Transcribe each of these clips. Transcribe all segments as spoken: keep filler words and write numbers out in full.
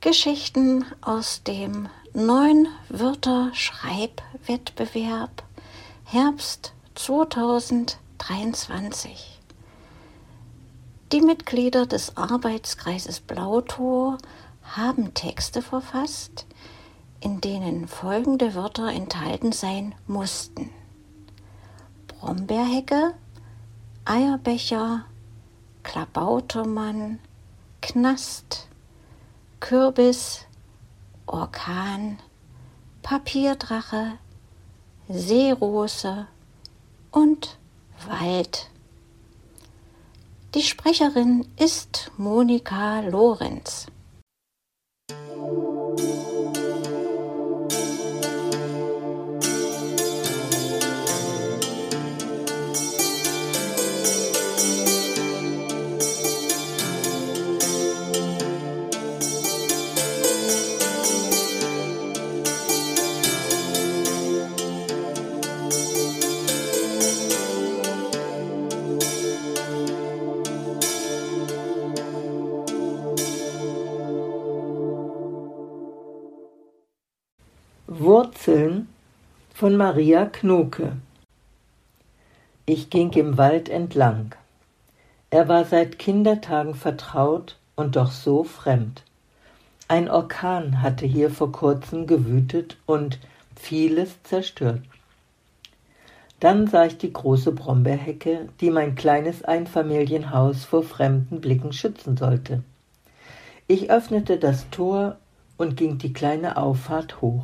Geschichten aus dem Neun-Wörter-Schreibwettbewerb Herbst zweitausenddreiundzwanzig. Die Mitglieder des Arbeitskreises Blautor haben Texte verfasst, in denen folgende Wörter enthalten sein mussten: Brombeerhecke, Eierbecher, Klabautermann, Knast, Kürbis, Orkan, Papierdrache, Seerose und Wald. Die Sprecherin ist Monika Lorenz. Wurzeln von Maria Knoke. Ich ging im Wald entlang. Er war seit Kindertagen vertraut und doch so fremd. Ein Orkan hatte hier vor kurzem gewütet und vieles zerstört. Dann sah ich die große Brombeerhecke, die mein kleines Einfamilienhaus vor fremden Blicken schützen sollte. Ich öffnete das Tor und ging die kleine Auffahrt hoch.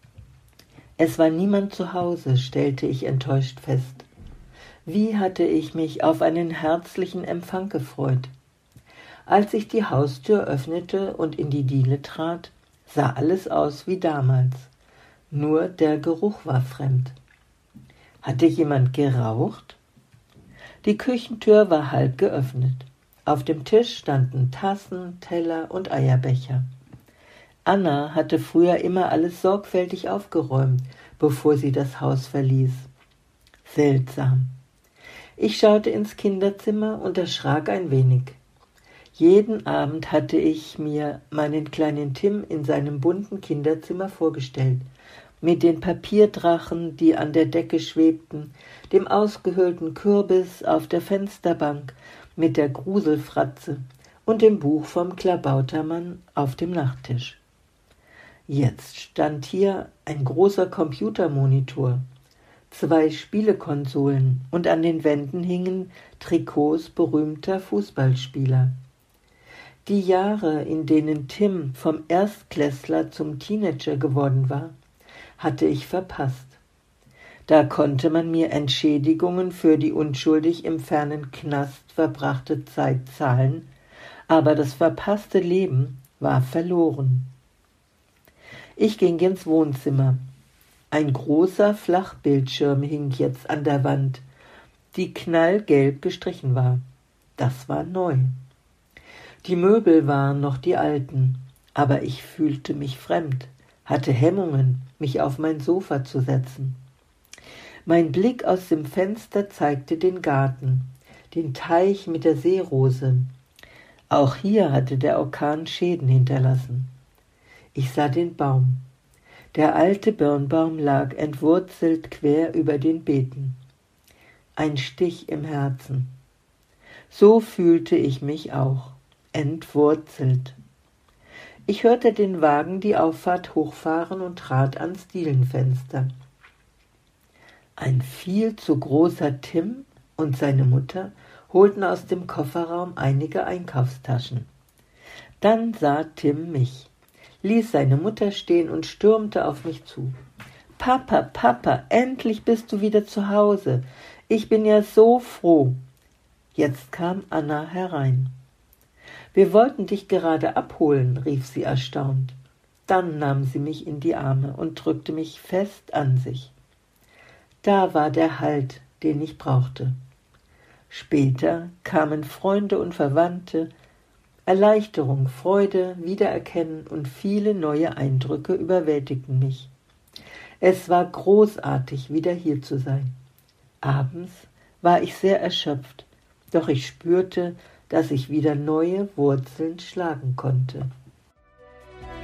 Es war niemand zu Hause, stellte ich enttäuscht fest. Wie hatte ich mich auf einen herzlichen Empfang gefreut. Als ich die Haustür öffnete und in die Diele trat, sah alles aus wie damals. Nur der Geruch war fremd. Hatte jemand geraucht? Die Küchentür war halb geöffnet. Auf dem Tisch standen Tassen, Teller und Eierbecher. Anna hatte früher immer alles sorgfältig aufgeräumt, bevor sie das Haus verließ. Seltsam. Ich schaute ins Kinderzimmer und erschrak ein wenig. Jeden Abend hatte ich mir meinen kleinen Tim in seinem bunten Kinderzimmer vorgestellt, mit den Papierdrachen, die an der Decke schwebten, dem ausgehöhlten Kürbis auf der Fensterbank, mit der Gruselfratze und dem Buch vom Klabautermann auf dem Nachttisch. Jetzt stand hier ein großer Computermonitor, zwei Spielekonsolen und an den Wänden hingen Trikots berühmter Fußballspieler. Die Jahre, in denen Tim vom Erstklässler zum Teenager geworden war, hatte ich verpasst. Da konnte man mir Entschädigungen für die unschuldig im fernen Knast verbrachte Zeit zahlen, aber das verpasste Leben war verloren. Ich ging ins Wohnzimmer. Ein großer Flachbildschirm hing jetzt an der Wand, die knallgelb gestrichen war. Das war neu. Die Möbel waren noch die alten, aber ich fühlte mich fremd, hatte Hemmungen, mich auf mein Sofa zu setzen. Mein Blick aus dem Fenster zeigte den Garten, den Teich mit der Seerose. Auch hier hatte der Orkan Schäden hinterlassen. Ich sah den Baum. Der alte Birnbaum lag entwurzelt quer über den Beeten. Ein Stich im Herzen. So fühlte ich mich auch, entwurzelt. Ich hörte den Wagen die Auffahrt hochfahren und trat ans Dielenfenster. Ein viel zu großer Tim und seine Mutter holten aus dem Kofferraum einige Einkaufstaschen. Dann sah Tim mich, ließ seine Mutter stehen und stürmte auf mich zu. »Papa, Papa, endlich bist du wieder zu Hause. Ich bin ja so froh.« Jetzt kam Anna herein. »Wir wollten dich gerade abholen«, rief sie erstaunt. Dann nahm sie mich in die Arme und drückte mich fest an sich. Da war der Halt, den ich brauchte. Später kamen Freunde und Verwandte, Erleichterung, Freude, Wiedererkennen und viele neue Eindrücke überwältigten mich. Es war großartig, wieder hier zu sein. Abends war ich sehr erschöpft, doch ich spürte, dass ich wieder neue Wurzeln schlagen konnte.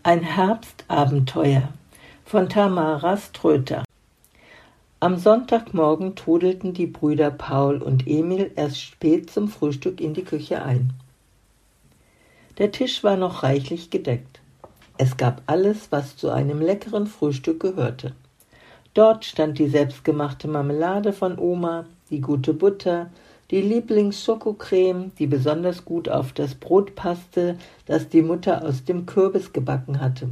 Ein Herbstabenteuer von Tamara Ströter. Am Sonntagmorgen trudelten die Brüder Paul und Emil erst spät zum Frühstück in die Küche ein. Der Tisch war noch reichlich gedeckt. Es gab alles, was zu einem leckeren Frühstück gehörte. Dort stand die selbstgemachte Marmelade von Oma, die gute Butter, die Lieblings-Schokocreme, die besonders gut auf das Brot passte, das die Mutter aus dem Kürbis gebacken hatte.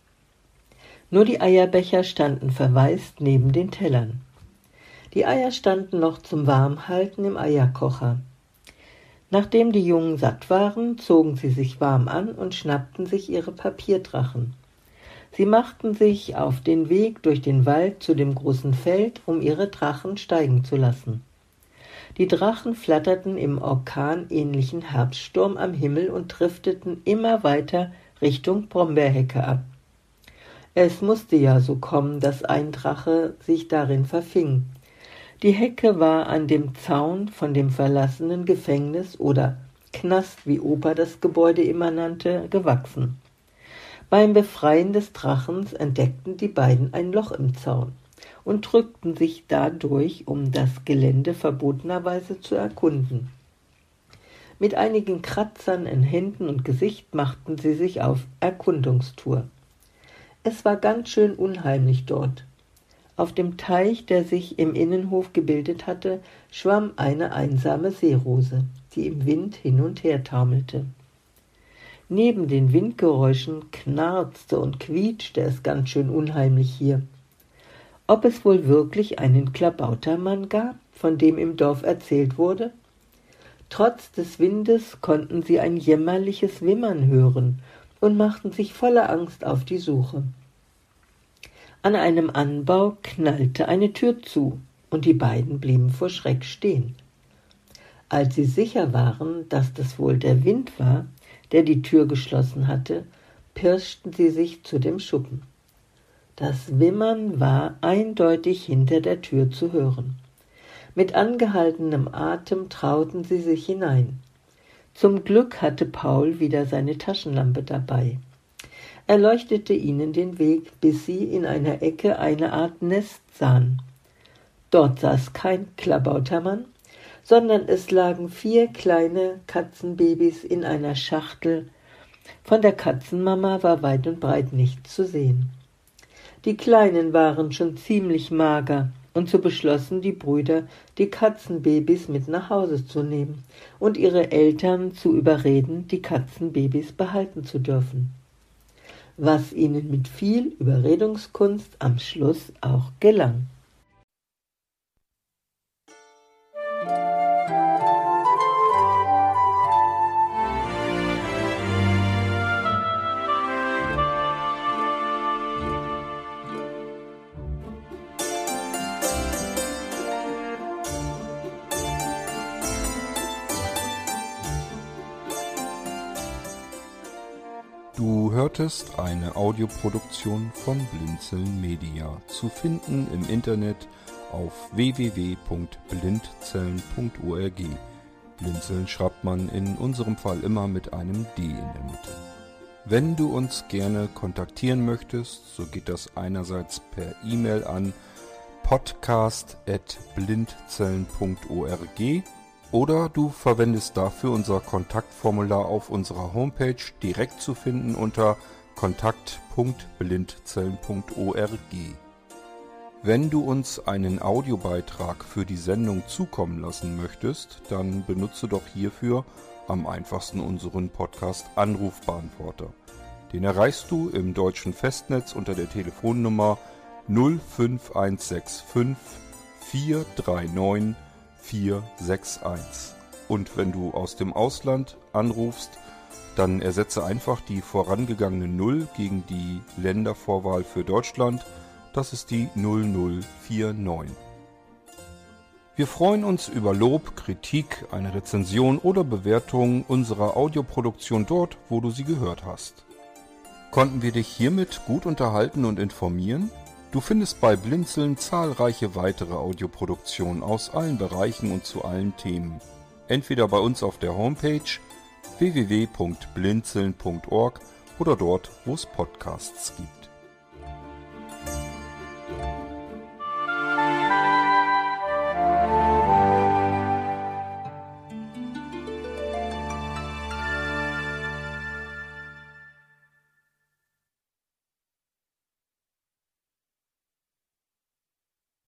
Nur die Eierbecher standen verwaist neben den Tellern. Die Eier standen noch zum Warmhalten im Eierkocher. Nachdem die Jungen satt waren, zogen sie sich warm an und schnappten sich ihre Papierdrachen. Sie machten sich auf den Weg durch den Wald zu dem großen Feld, um ihre Drachen steigen zu lassen. Die Drachen flatterten im orkanähnlichen Herbststurm am Himmel und drifteten immer weiter Richtung Brombeerhecke ab. Es musste ja so kommen, dass ein Drache sich darin verfing. Die Hecke war an dem Zaun von dem verlassenen Gefängnis oder Knast, wie Opa das Gebäude immer nannte, gewachsen. Beim Befreien des Drachens entdeckten die beiden ein Loch im Zaun und drückten sich dadurch, um das Gelände verbotenerweise zu erkunden. Mit einigen Kratzern in Händen und Gesicht machten sie sich auf Erkundungstour. Es war ganz schön unheimlich dort. Auf dem Teich, der sich im Innenhof gebildet hatte, schwamm eine einsame Seerose, die im Wind hin und her taumelte. Neben den Windgeräuschen knarzte und quietschte es ganz schön unheimlich hier. Ob es wohl wirklich einen Klabautermann gab, von dem im Dorf erzählt wurde? Trotz des Windes konnten sie ein jämmerliches Wimmern hören und machten sich voller Angst auf die Suche. An einem Anbau knallte eine Tür zu, und die beiden blieben vor Schreck stehen. Als sie sicher waren, dass das wohl der Wind war, der die Tür geschlossen hatte, pirschten sie sich zu dem Schuppen. Das Wimmern war eindeutig hinter der Tür zu hören. Mit angehaltenem Atem trauten sie sich hinein. Zum Glück hatte Paul wieder seine Taschenlampe dabei. Er leuchtete ihnen den Weg, bis sie in einer Ecke eine Art Nest sahen. Dort saß kein Klabautermann, sondern es lagen vier kleine Katzenbabys in einer Schachtel. Von der Katzenmama war weit und breit nichts zu sehen. Die Kleinen waren schon ziemlich mager, und so beschlossen die Brüder, die Katzenbabys mit nach Hause zu nehmen und ihre Eltern zu überreden, die Katzenbabys behalten zu dürfen. Was ihnen mit viel Überredungskunst am Schluss auch gelang. Du hörtest eine Audioproduktion von Blinzeln Media, zu finden im Internet auf w w w punkt blindzellen punkt org. Blinzeln schreibt man in unserem Fall immer mit einem D in der Mitte. Wenn du uns gerne kontaktieren möchtest, so geht das einerseits per E-Mail an podcast at blindzellen punkt org oder du verwendest dafür unser Kontaktformular auf unserer Homepage, direkt zu finden unter kontakt punkt blindzellen punkt org. Wenn du uns einen Audiobeitrag für die Sendung zukommen lassen möchtest, dann benutze doch hierfür am einfachsten unseren Podcast Anrufbeantworter. Den erreichst du im deutschen Festnetz unter der Telefonnummer null fünf eins sechs fünf vier drei neun vier sechs eins. Und wenn du aus dem Ausland anrufst, dann ersetze einfach die vorangegangene null gegen die Ländervorwahl für Deutschland. Das ist die null null vier neun. Wir freuen uns über Lob, Kritik, eine Rezension oder Bewertung unserer Audioproduktion dort, wo du sie gehört hast. Konnten wir dich hiermit gut unterhalten und informieren? Du findest bei Blinzeln zahlreiche weitere Audioproduktionen aus allen Bereichen und zu allen Themen. Entweder bei uns auf der Homepage w w w punkt blinzeln punkt org oder dort, wo es Podcasts gibt.